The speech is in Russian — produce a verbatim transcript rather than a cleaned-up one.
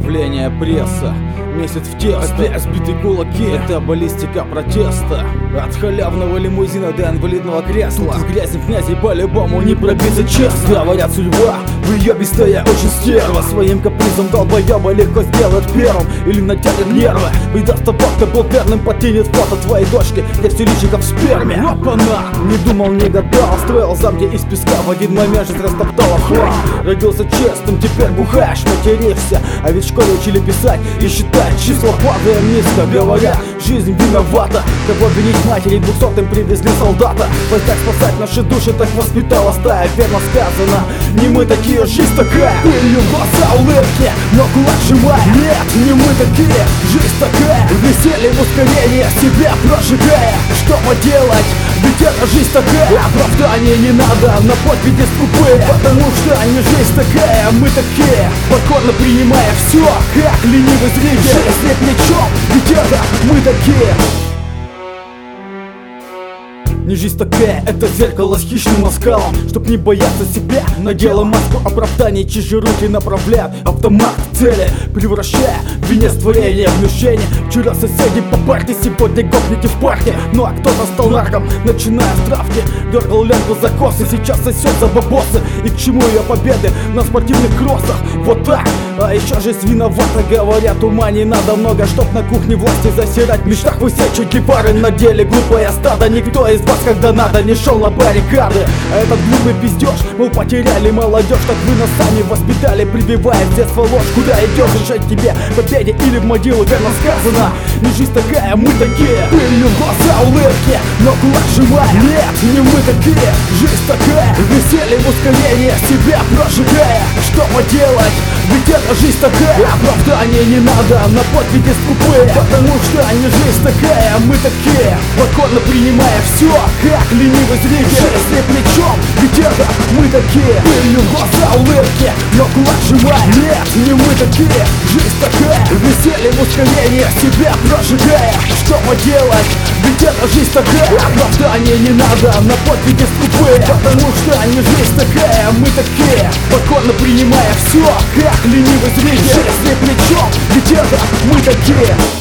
Давление пресса, месяц в тесто, опять сбитые кулаки. Это баллистика протеста. От халявного лимузина до инвалидного кресла. С грязных князей по-любому не пробиться честно. Говорят, судьба в ее бестоя очень стерва. Своим капризом долбоеба легко сделать первым или натянет нервы. Выдаст факта был верным, потянет фото твоей дочки, где все личико в сперме. Опа-на! Не думал, не гадал, строил замки из песка. В один момент жизнь растоптала хлам. Родился честным, теперь бухаешь, материшься. А ведь в школе учили писать и считать числа, падая низко. Говорят, жизнь виновата. Кого винить матери, двухсотым привезли солдата. Вот так спасать наши души, так воспитала стая. Верно сказано, не мы такие, жизнь такая. Пылью в глаза, улыбки, но кулак сжимая. Нет, не мы такие, жизнь такая. Веселье в ускорение, себя прожигая. Что поделать, ведь это жизнь такая. Оправдания не надо, на подписи скупые. Потому что не жизнь такая, мы такие. Покорно принимая все, как ленивый зритель. Жизнь не плечом, ведь это мы такие. Не жизнь такая, это зеркало с хищным оскалом. Чтоб не бояться себя, надела маску оправданий. Чужие руки направляют автомат к цели, превращая венец творения в мишени. Вчера соседи по парте, сегодня гопники в парке. Ну а кто-то стал нарком, начиная с травки. Дергал ленту за косы, сейчас сосет за бабосы. И к чему ее победы на спортивных кроссах? Вот так, а еще жизнь виновата. Говорят, ума не надо много, чтоб на кухне власти засирать. В мечтах высечь пары на деле глупое стадо. Никто из вас, когда надо, не шел на баррикады. А этот глупый пиздеж, мол, потеряли молодежь. Так вы нас сами воспитали, прививая в детство ложь. Куда идешь, решать тебе, победе или в могилу. Верно сказано, не жизнь такая, мы такие. Пылью в глаза, улыбки, но кулак сжимая. Нет, не мы такие, жизнь такая. Веселье в ускорение, себя прожигая. Что поделать, ведь это жизнь такая. Оправдания не надо, на подписи скупые. Потому что не жизнь такая, мы такие. Покорно принимая все, как ленивый зритель. Жизнь не плечом, ведь это мы такие. Пылью в глаза, улыбки, но кулак сжимая. Нет, не мы такие, жизнь такая. Веселье в ускорение, себя прожигая. Что поделать, ведь это жизнь такая. Оправдания не надо, на подписи скупые. Потому что не жизнь такая, мы такие. Покорно принимая все, как ленивый зритель. Жизнь не плечом, ведь это мы такие.